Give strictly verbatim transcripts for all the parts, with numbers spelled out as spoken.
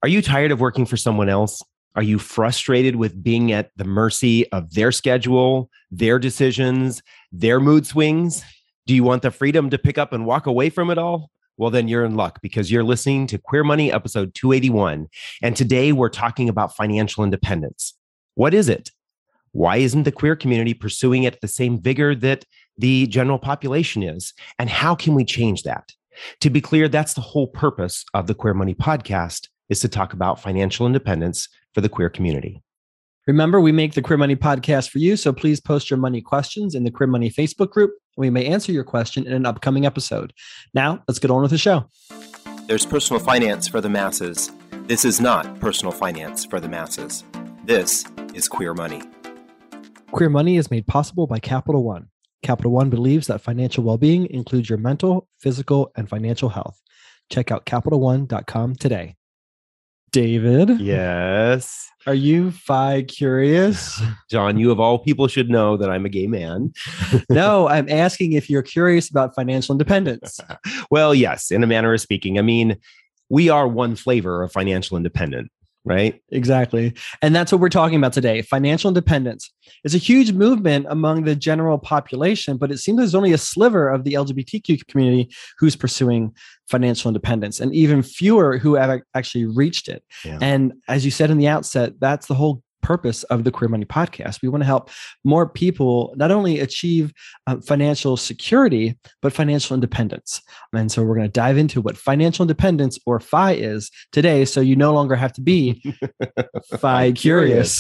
Are you tired of working for someone else? Are you frustrated with being at the mercy of their schedule, their decisions, their mood swings? Do you want the freedom to pick up and walk away from it all? Well, then you're in luck because you're listening to Queer Money episode two eighty-one. And today we're talking about financial independence. What is it? Why isn't the queer community pursuing it at the same vigor that the general population is? And how can we change that? To be clear, that's the whole purpose of the Queer Money podcast, is to talk about financial independence for the queer community. Remember, we make the Queer Money podcast for you, so please post your money questions in the Queer Money Facebook group. We may answer your question in an upcoming episode. Now, let's get on with the show. There's personal finance for the masses. This is not personal finance for the masses. This is Queer Money. Queer Money is made possible by Capital One. Capital One believes that financial well-being includes your mental, physical, and financial health. Check out capital one dot com today. David? Yes. Are you fi curious? John, you of all people should know that I'm a gay man. No, I'm asking if you're curious about financial independence. Well, yes, in a manner of speaking. I mean, we are one flavor of financial independence, right? Exactly. And that's what we're talking about today. Financial independence. It's a huge movement among the general population, but it seems there's only a sliver of the L G B T Q community who's pursuing financial independence, and even fewer who have actually reached it. Yeah. And as you said in the outset, that's the whole purpose of the Queer Money podcast. We want to help more people not only achieve uh, financial security, but financial independence. And so we're going to dive into what financial independence, or F I, is today, so you no longer have to be Fi curious.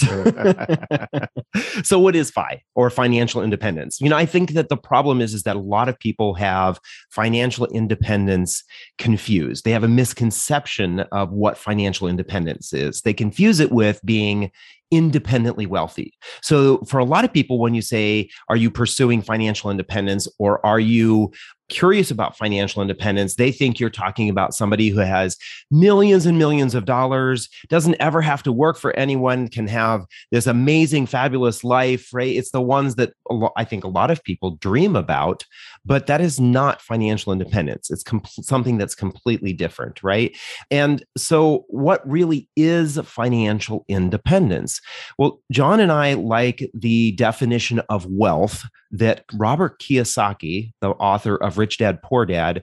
So what is F I, or financial independence? You know, I think that the problem is, is that a lot of people have financial independence confused. They have a misconception of what financial independence is. They confuse it with being independently wealthy. So for a lot of people, when you say, are you pursuing financial independence, or are you curious about financial independence, they think you're talking about somebody who has millions and millions of dollars, doesn't ever have to work for anyone, can have this amazing, fabulous life, right? It's the ones that I think a lot of people dream about, but that is not financial independence. It's com- something that's completely different, right? And so what really is financial independence? Well, John and I like the definition of wealth that Robert Kiyosaki, the author of Rich Dad, Poor Dad,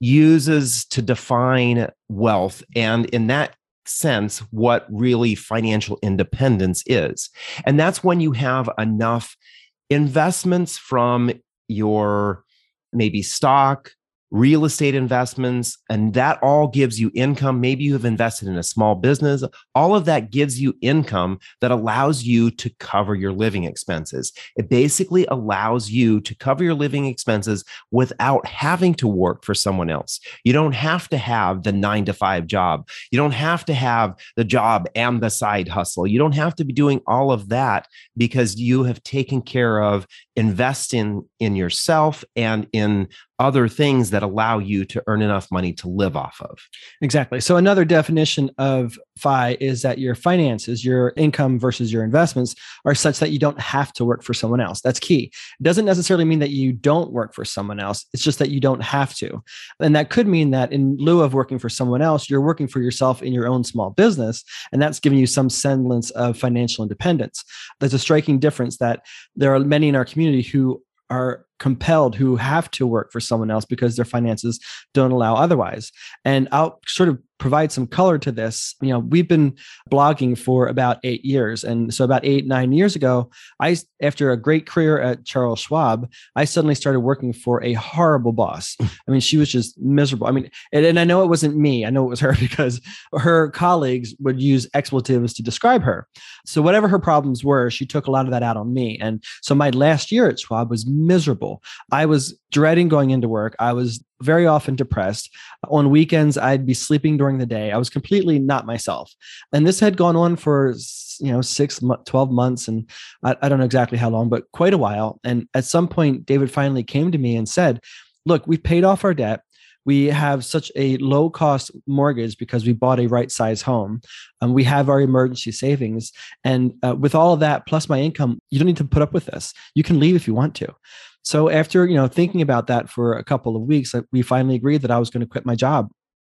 uses to define wealth. And in that sense, what really financial independence is. And that's when you have enough investments from your maybe stock, real estate investments, and that all gives you income. Maybe you have invested in a small business. All of that gives you income that allows you to cover your living expenses. It basically allows you to cover your living expenses without having to work for someone else. You don't have to have the nine to five job. You don't have to have the job and the side hustle. You don't have to be doing all of that, because you have taken care of investing in yourself and in other things that allow you to earn enough money to live off of. Exactly. So another definition of F I is that your finances, your income versus your investments, are such that you don't have to work for someone else. That's key. It doesn't necessarily mean that you don't work for someone else. It's just that you don't have to. And that could mean that in lieu of working for someone else, you're working for yourself in your own small business. And that's giving you some semblance of financial independence. There's a striking difference that there are many in our community who are compelled, who have to work for someone else because their finances don't allow otherwise. And I'll sort of provide some color to this. You know, we've been blogging for about eight years. And so about eight, nine years ago, I, after a great career at Charles Schwab, I suddenly started working for a horrible boss. I mean, she was just miserable. I mean, and, and I know it wasn't me. I know it was her, because her colleagues would use expletives to describe her. So whatever her problems were, she took a lot of that out on me. And so my last year at Schwab was miserable. I was dreading going into work. I was very often depressed. On weekends, I'd be sleeping during the day. I was completely not myself. And this had gone on for, you know, six, twelve months. And I, I don't know exactly how long, but quite a while. And at some point, David finally came to me and said, look, we've paid off our debt. We have such a low cost mortgage because we bought a right size home. Um, we have our emergency savings. And uh, with all of that, plus my income, you don't need to put up with this. You can leave if you want to. So after, you know, thinking about that for a couple of weeks, we finally agreed that I was going to quit my job.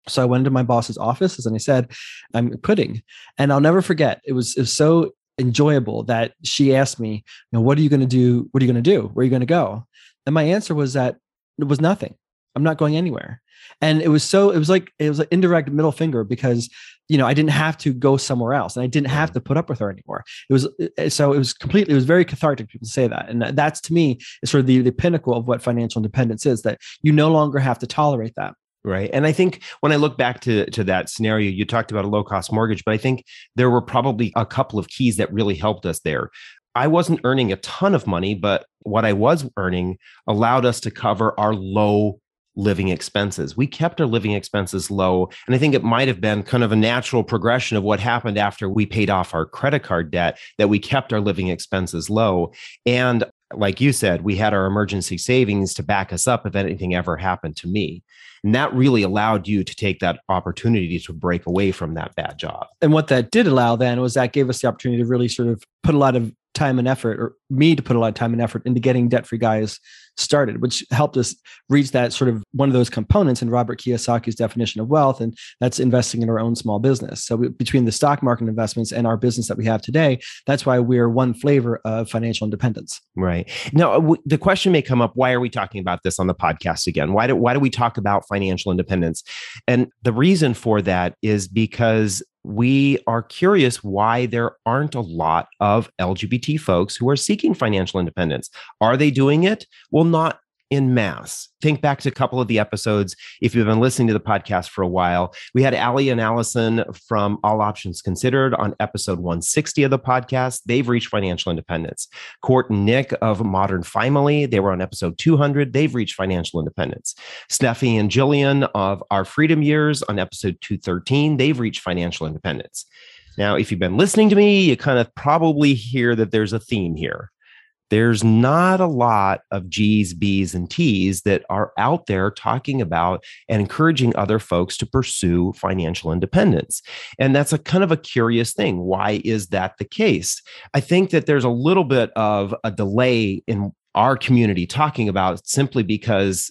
So I went into my boss's office and I said, I'm quitting. And I'll never forget, it was, it was so enjoyable that she asked me, you know, what are you going to do? What are you going to do? Where are you going to go? And my answer was that it was nothing. I'm not going anywhere. And it was so, it was like, it was an indirect middle finger because, you know, I didn't have to go somewhere else and I didn't have to put up with her anymore. It was, so it was completely, it was very cathartic. People say that. And that's, to me, is sort of the, the pinnacle of what financial independence is, that you no longer have to tolerate that. Right. And I think when I look back to, to that scenario, you talked about a low cost mortgage, but I think there were probably a couple of keys that really helped us there. I wasn't earning a ton of money, but what I was earning allowed us to cover our low living expenses. We kept our living expenses low. And I think it might have been kind of a natural progression of what happened after we paid off our credit card debt, that we kept our living expenses low. And like you said, we had our emergency savings to back us up if anything ever happened to me. And that really allowed you to take that opportunity to break away from that bad job. And what that did allow then was that gave us the opportunity to really sort of put a lot of time and effort, or me to put a lot of time and effort into getting Debt-Free Guys started, which helped us reach that sort of one of those components in Robert Kiyosaki's definition of wealth. And that's investing in our own small business. So we, between the stock market investments and our business that we have today, that's why we're one flavor of financial independence. Right. Now, w- the question may come up, why are we talking about this on the podcast again? Why do, why do we talk about financial independence? And the reason for that is because we are curious why there aren't a lot of L G B T folks who are seeking financial independence. Are they doing it? Well, not in mass. Think back to a couple of the episodes. If you've been listening to the podcast for a while, we had Allie and Allison from All Options Considered on episode one sixty of the podcast. They've reached financial independence. Court and Nick of Modern Family, they were on episode two hundred. They've reached financial independence. Steffi and Jillian of Our Freedom Years on episode two thirteen, they've reached financial independence. Now, if you've been listening to me, you kind of probably hear that there's a theme here. There's not a lot of G's, B's, and T's that are out there talking about and encouraging other folks to pursue financial independence. And that's a kind of a curious thing. Why is that the case? I think that there's a little bit of a delay in our community talking about it, simply because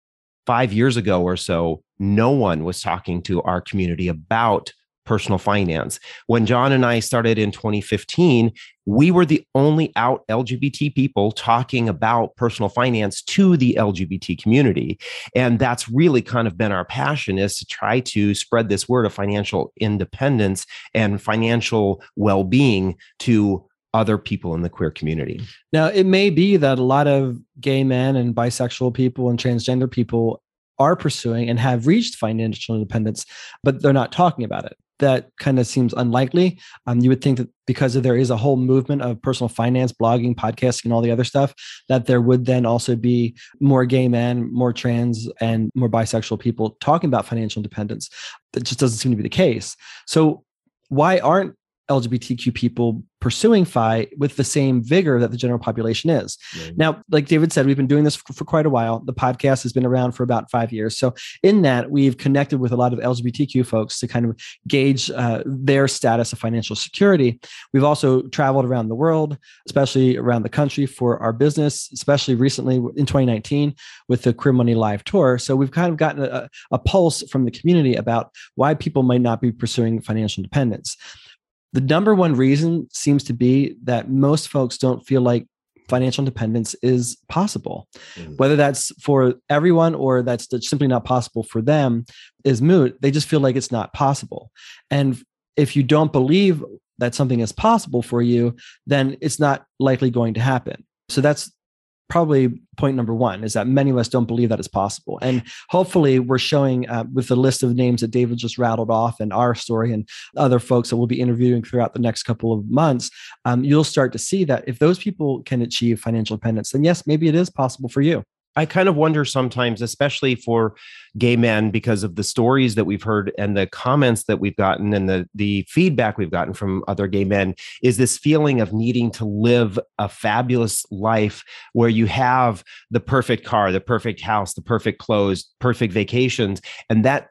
five years ago or so, no one was talking to our community about personal finance. When John and I started in twenty fifteen, we were the only out L G B T people talking about personal finance to the L G B T community. And that's really kind of been our passion, is to try to spread this word of financial independence and financial well-being to other people in the queer community. Now, it may be that a lot of gay men and bisexual people and transgender people are pursuing and have reached financial independence, but they're not talking about it. That kind of seems unlikely. Um, you would think that because of, there is a whole movement of personal finance, blogging, podcasting, and all the other stuff, that there would then also be more gay men, more trans, and more bisexual people talking about financial independence. That just doesn't seem to be the case. So why aren't L G B T Q people pursuing F I with the same vigor that the general population is? Right. Now, like David said, we've been doing this for, for quite a while. The podcast has been around for about five years. So in that, we've connected with a lot of L G B T Q folks to kind of gauge uh, their status of financial security. We've also traveled around the world, especially around the country for our business, especially recently in twenty nineteen with the Queer Money Live tour. So we've kind of gotten a, a pulse from the community about why people might not be pursuing financial independence. The number one reason seems to be that most folks don't feel like financial independence is possible. Mm-hmm. Whether that's for everyone or that's simply not possible for them is moot. They just feel like it's not possible. And if you don't believe that something is possible for you, then it's not likely going to happen. So that's probably point number one, is that many of us don't believe that it's possible. And hopefully we're showing uh, with the list of names that David just rattled off and our story and other folks that we'll be interviewing throughout the next couple of months, um, you'll start to see that if those people can achieve financial independence, then yes, maybe it is possible for you. I kind of wonder sometimes, especially for gay men, because of the stories that we've heard and the comments that we've gotten and the, the feedback we've gotten from other gay men, is this feeling of needing to live a fabulous life where you have the perfect car, the perfect house, the perfect clothes, perfect vacations. And that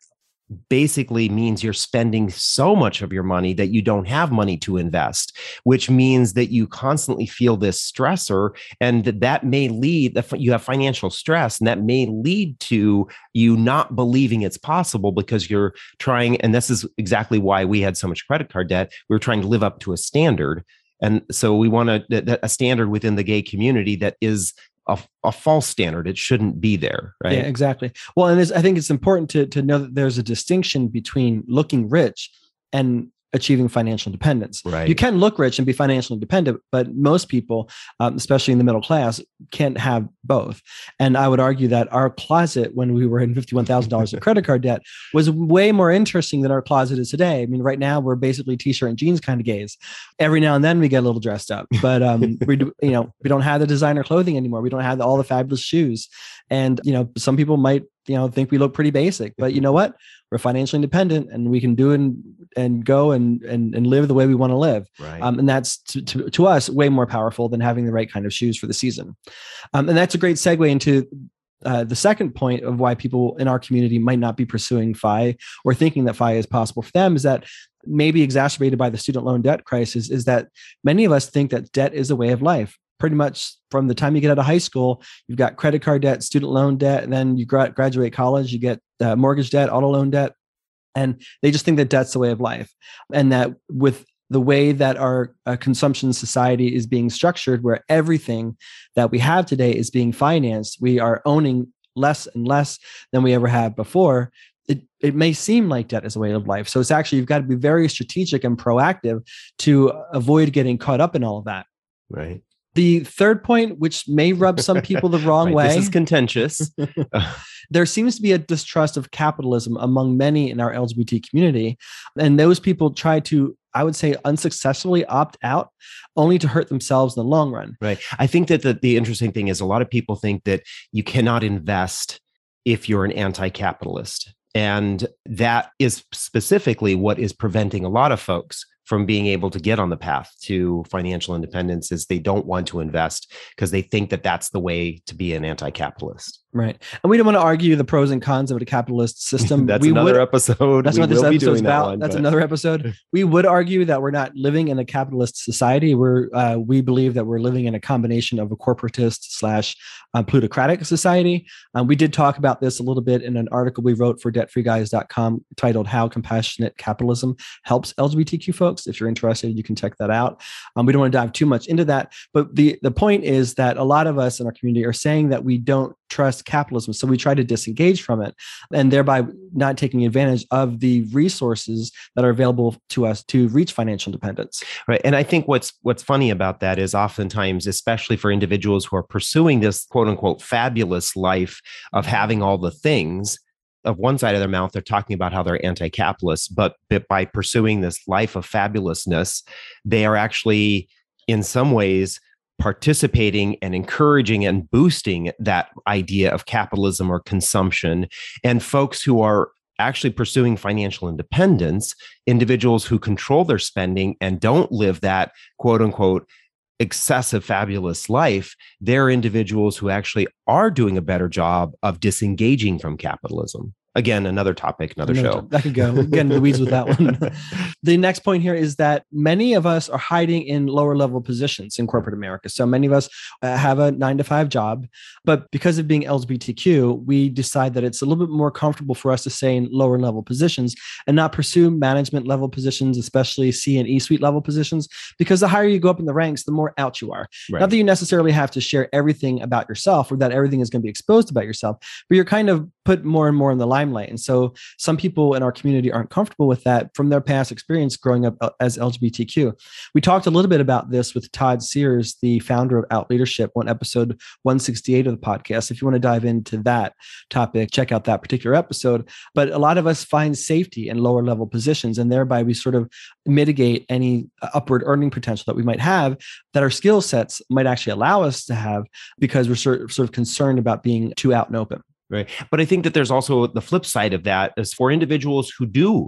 basically means you're spending so much of your money that you don't have money to invest, which means that you constantly feel this stressor, and that, that may lead, you have financial stress, and that may lead to you not believing it's possible because you're trying, and this is exactly why we had so much credit card debt. We were trying to live up to a standard. And so we want a, a standard within the gay community that is A, a false standard. It shouldn't be there, right? Yeah, exactly. Well, and I think it's important to, to know that there's a distinction between looking rich and achieving financial independence. Right. You can look rich and be financially independent, but most people, um, especially in the middle class, can't have both. And I would argue that our closet when we were in fifty-one thousand dollars of credit card debt was way more interesting than our closet is today. I mean, right now we're basically t-shirt and jeans kind of gays. Every now and then we get a little dressed up, but um, we do, you know, we don't have the designer clothing anymore. We don't have all the fabulous shoes. And, you know, some people might, you know, think we look pretty basic, but you know what? We're financially independent and we can do and and go and and and live the way we want to live. Right. Um, and that's to, to, to us way more powerful than having the right kind of shoes for the season. Um, and that's a great segue into uh, the second point of why people in our community might not be pursuing F I or thinking that F I is possible for them, is that maybe exacerbated by the student loan debt crisis, is that many of us think that debt is a way of life. Pretty much from the time you get out of high school, you've got credit card debt, student loan debt, and then you gra- graduate college, you get uh, mortgage debt, auto loan debt. And they just think that debt's the way of life. And that with the way that our uh, consumption society is being structured, where everything that we have today is being financed, we are owning less and less than we ever have before. It, it may seem like debt is a way of life. So it's actually, you've got to be very strategic and proactive to avoid getting caught up in all of that. Right. The third point, which may rub some people the wrong right, way. This is contentious. There seems to be a distrust of capitalism among many in our L G B T community. And those people try to, I would say, unsuccessfully opt out, only to hurt themselves in the long run. Right. I think that the, the interesting thing is a lot of people think that you cannot invest if you're an anti-capitalist. And that is specifically what is preventing a lot of folks from being able to get on the path to financial independence, is they don't want to invest because they think that that's the way to be an anti-capitalist. Right. And we don't want to argue the pros and cons of a capitalist system. That's we another would, episode. That's we what this episode's about. That one, that's but... another episode. We would argue that we're not living in a capitalist society. We're, uh, we believe that we're living in a combination of a corporatist slash uh, plutocratic society. Um, we did talk about this a little bit in an article we wrote for debt free guys dot com titled How Compassionate Capitalism Helps L G B T Q Folks. If you're interested, you can check that out. Um, we don't want to dive too much into that. But the, the point is that a lot of us in our community are saying that we don't trust capitalism. So we try to disengage from it, and thereby not taking advantage of the resources that are available to us to reach financial independence. Right. And I think what's what's funny about that is oftentimes, especially for individuals who are pursuing this quote unquote fabulous life of having all the things, of one side of their mouth, they're talking about how they're anti-capitalist, but by pursuing this life of fabulousness, they are actually in some ways participating and encouraging and boosting that idea of capitalism or consumption. And folks who are actually pursuing financial independence, individuals who control their spending and don't live that quote unquote excessive fabulous life, they're individuals who actually are doing a better job of disengaging from capitalism. Again, another topic, another, another show. That could go. We'll get into the weeds with that one. The next point here is that many of us are hiding in lower level positions in corporate America. So many of us uh, have a nine to five job, but because of being L G B T Q, we decide that it's a little bit more comfortable for us to stay in lower level positions and not pursue management level positions, especially C and E suite level positions, because the higher you go up in the ranks, the more out you are. Right. Not that you necessarily have to share everything about yourself or that everything is going to be exposed about yourself, but you're kind of put more and more in the limelight. And so some people in our community aren't comfortable with that from their past experience growing up as L G B T Q. We talked a little bit about this with Todd Sears, the founder of Out Leadership, on episode one sixty-eight of the podcast. If you want to dive into that topic, check out that particular episode. But a lot of us find safety in lower level positions, and thereby we sort of mitigate any upward earning potential that we might have that our skill sets might actually allow us to have, because we're sort of, sort of concerned about being too out and open. Right. But I think that there's also the flip side of that is for individuals who do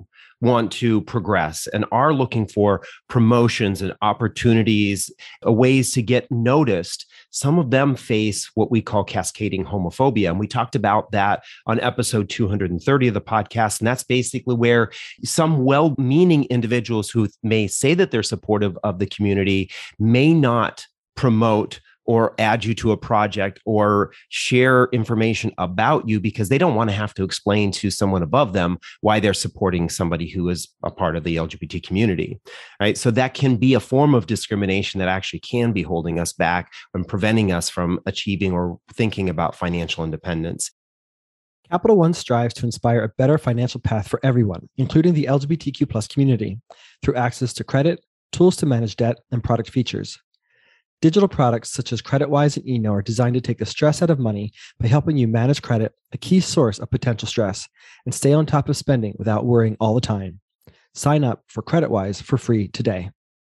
want to progress and are looking for promotions and opportunities, uh, ways to get noticed, some of them face what we call cascading homophobia. And we talked about that on episode two hundred thirty of the podcast. And that's basically where some well-meaning individuals who may say that they're supportive of the community may not promote or add you to a project or share information about you because they don't want to have to explain to someone above them why they're supporting somebody who is a part of the L G B T community, right? So that can be a form of discrimination that actually can be holding us back and preventing us from achieving or thinking about financial independence. Capital One strives to inspire a better financial path for everyone, including the L G B T Q plus community, through access to credit, tools to manage debt, and product features. Digital products such as CreditWise and eKnow are designed to take the stress out of money by helping you manage credit, a key source of potential stress, and stay on top of spending without worrying all the time. Sign up for CreditWise for free today.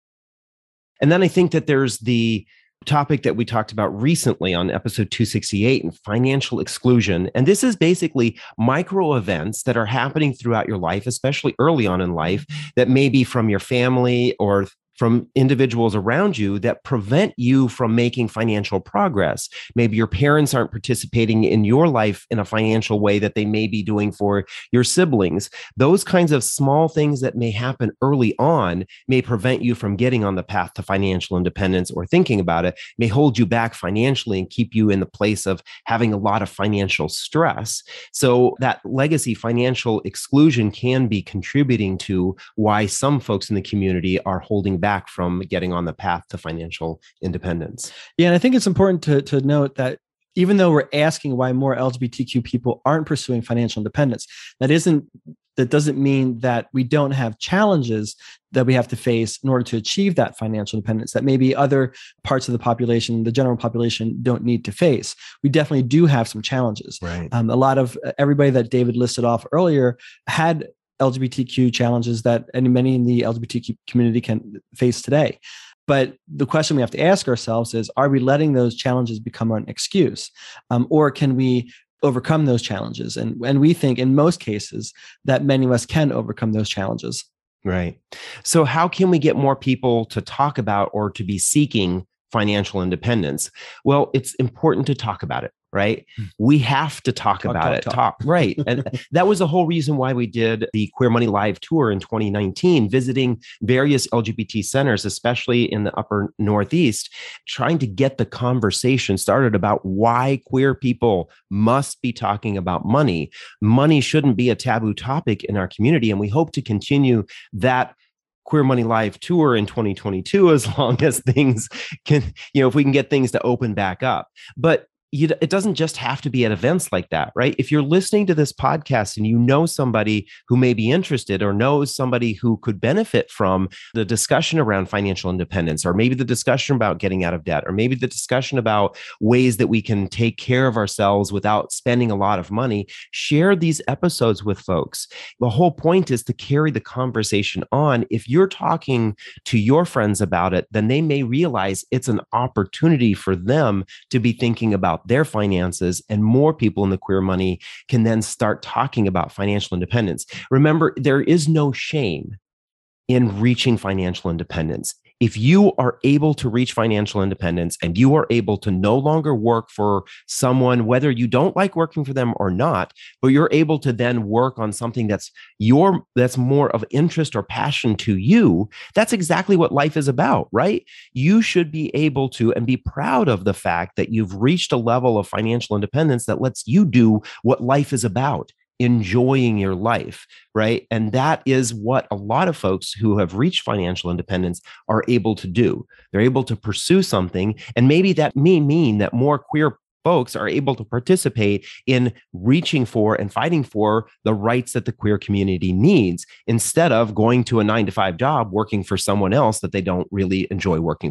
And then I think that there's the topic that we talked about recently on episode two sixty-eight and financial exclusion. And this is basically micro events that are happening throughout your life, especially early on in life, that may be from your family or from individuals around you that prevent you from making financial progress. Maybe your parents aren't participating in your life in a financial way that they may be doing for your siblings. Those kinds of small things that may happen early on may prevent you from getting on the path to financial independence or thinking about it, may hold you back financially and keep you in the place of having a lot of financial stress. So that legacy financial exclusion can be contributing to why some folks in the community are holding back back from getting on the path to financial independence. Yeah, and I think it's important to, to note that even though we're asking why more L G B T Q people aren't pursuing financial independence, that isn't that doesn't mean that we don't have challenges that we have to face in order to achieve that financial independence that maybe other parts of the population, the general population, don't need to face. We definitely do have some challenges. Right. Um, a lot of everybody that David listed off earlier had L G B T Q challenges that and many in the L G B T Q community can face today. But the question we have to ask ourselves is, are we letting those challenges become an excuse? Um, or can we overcome those challenges? And, and we think in most cases that many of us can overcome those challenges. Right. So how can we get more people to talk about or to be seeking financial independence? Well, it's important to talk about it, right? We have to talk, talk about talk, it. Talk. talk. Right. And that was the whole reason why we did the Queer Money Live tour in twenty nineteen, visiting various L G B T centers, especially in the upper Northeast, trying to get the conversation started about why queer people must be talking about money. Money shouldn't be a taboo topic in our community. And we hope to continue that Queer Money Live tour in twenty twenty-two, as long as things can, you know, if we can get things to open back up. But you, it doesn't just have to be at events like that, right? If you're listening to this podcast and you know somebody who may be interested or knows somebody who could benefit from the discussion around financial independence, or maybe the discussion about getting out of debt, or maybe the discussion about ways that we can take care of ourselves without spending a lot of money, share these episodes with folks. The whole point is to carry the conversation on. If you're talking to your friends about it, then they may realize it's an opportunity for them to be thinking about their finances, and more people in the queer money can then start talking about financial independence. Remember, there is no shame in reaching financial independence. If you are able to reach financial independence and you are able to no longer work for someone, whether you don't like working for them or not, but you're able to then work on something that's your that's more of interest or passion to you, that's exactly what life is about, right? You should be able to and be proud of the fact that you've reached a level of financial independence that lets you do what life is about. Enjoying your life, right? And that is what a lot of folks who have reached financial independence are able to do. They're able to pursue something. And maybe that may mean that more queer folks are able to participate in reaching for and fighting for the rights that the queer community needs, instead of going to a nine to five job working for someone else that they don't really enjoy working for.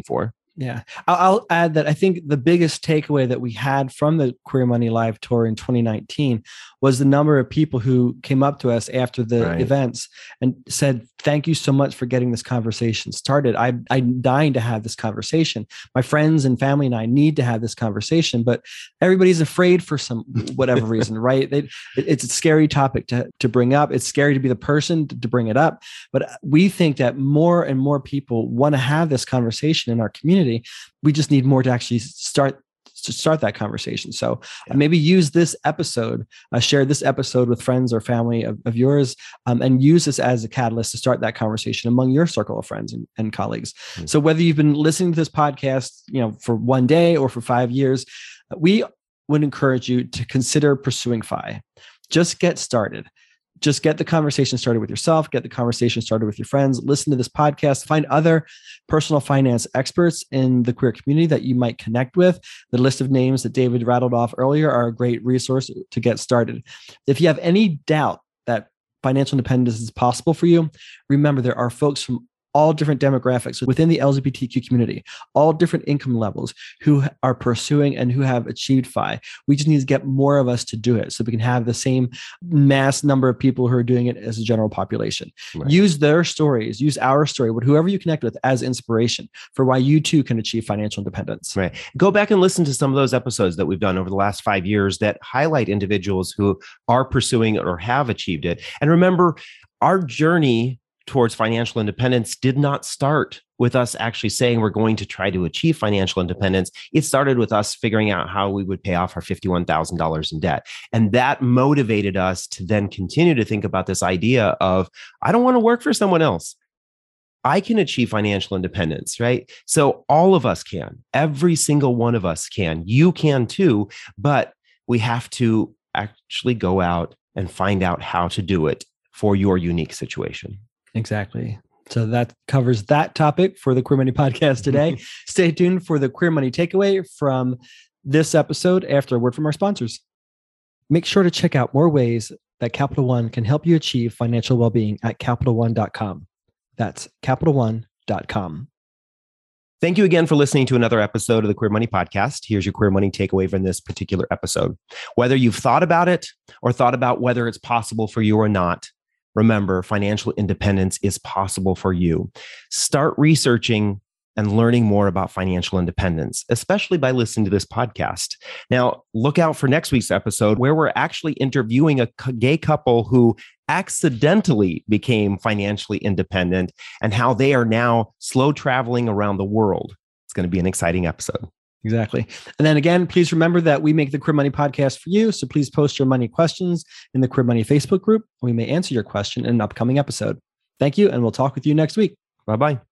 Yeah. I'll, I'll add that I think the biggest takeaway that we had from the Queer Money Live tour in twenty nineteen was the number of people who came up to us after the Right. events and said, thank you so much for getting this conversation started. I, I'm dying to have this conversation. My friends and family and I need to have this conversation, but everybody's afraid for some whatever reason, right? They, it, it's a scary topic to, to bring up. It's scary to be the person to, to bring it up. But we think that more and more people want to have this conversation in our community. We just need more to actually start to start that conversation. So yeah. maybe use this episode, uh, share this episode with friends or family of, of yours, um, and use this as a catalyst to start that conversation among your circle of friends and, and colleagues. Mm-hmm. So whether you've been listening to this podcast, you know, for one day or for five years, we would encourage you to consider pursuing F I. Just get started. Just get the conversation started with yourself, get the conversation started with your friends, listen to this podcast, find other personal finance experts in the queer community that you might connect with. The list of names that David rattled off earlier are a great resource to get started. If you have any doubt that financial independence is possible for you, remember there are folks from all different demographics within the L G B T Q community, all different income levels who are pursuing and who have achieved F I. We just need to get more of us to do it so we can have the same mass number of people who are doing it as a general population. Right. Use their stories, use our story, with whoever you connect with as inspiration for why you too can achieve financial independence. Right. Go back and listen to some of those episodes that we've done over the last five years that highlight individuals who are pursuing it or have achieved it. And remember, our journey towards financial independence did not start with us actually saying we're going to try to achieve financial independence. It started with us figuring out how we would pay off our fifty-one thousand dollars in debt. And that motivated us to then continue to think about this idea of, I don't want to work for someone else. I can achieve financial independence, right? So all of us can. Every single one of us can. You can too, but we have to actually go out and find out how to do it for your unique situation. Exactly. So that covers that topic for the Queer Money Podcast today. Stay tuned for the Queer Money Takeaway from this episode after a word from our sponsors. Make sure to check out more ways that Capital One can help you achieve financial well-being at capital one dot com. That's capital one dot com. Thank you again for listening to another episode of the Queer Money Podcast. Here's your Queer Money takeaway from this particular episode. Whether you've thought about it or thought about whether it's possible for you or not, remember, financial independence is possible for you. Start researching and learning more about financial independence, especially by listening to this podcast. Now, look out for next week's episode where we're actually interviewing a gay couple who accidentally became financially independent and how they are now slow traveling around the world. It's going to be an exciting episode. Exactly. And then again, please remember that we make the Queer Money Podcast for you. So please post your money questions in the Queer Money Facebook group. We may answer your question in an upcoming episode. Thank you. And we'll talk with you next week. Bye-bye.